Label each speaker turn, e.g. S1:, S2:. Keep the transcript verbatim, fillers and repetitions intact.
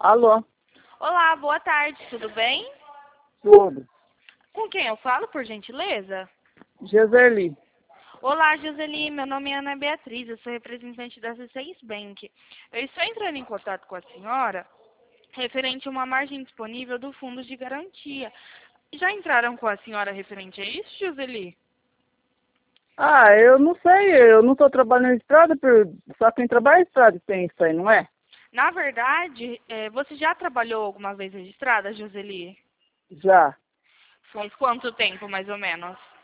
S1: Alô,
S2: Olá, boa tarde, tudo bem?
S1: tudo.
S2: Com quem eu falo, por gentileza?
S1: Geserli.
S2: Olá, Joseli, meu nome é Ana Beatriz, eu sou representante da C seis Bank. Eu estou entrando em contato com a senhora referente a uma margem disponível do fundo de garantia. Já entraram com a senhora referente a isso, Joseli?
S1: Ah, eu não sei, eu não estou trabalhando em estrada, por- só quem trabalha em estrada tem isso aí, não é?
S2: Na verdade, eh, você já trabalhou alguma vez registrada, Joseli?
S1: Já.
S2: Faz quanto tempo, mais ou menos?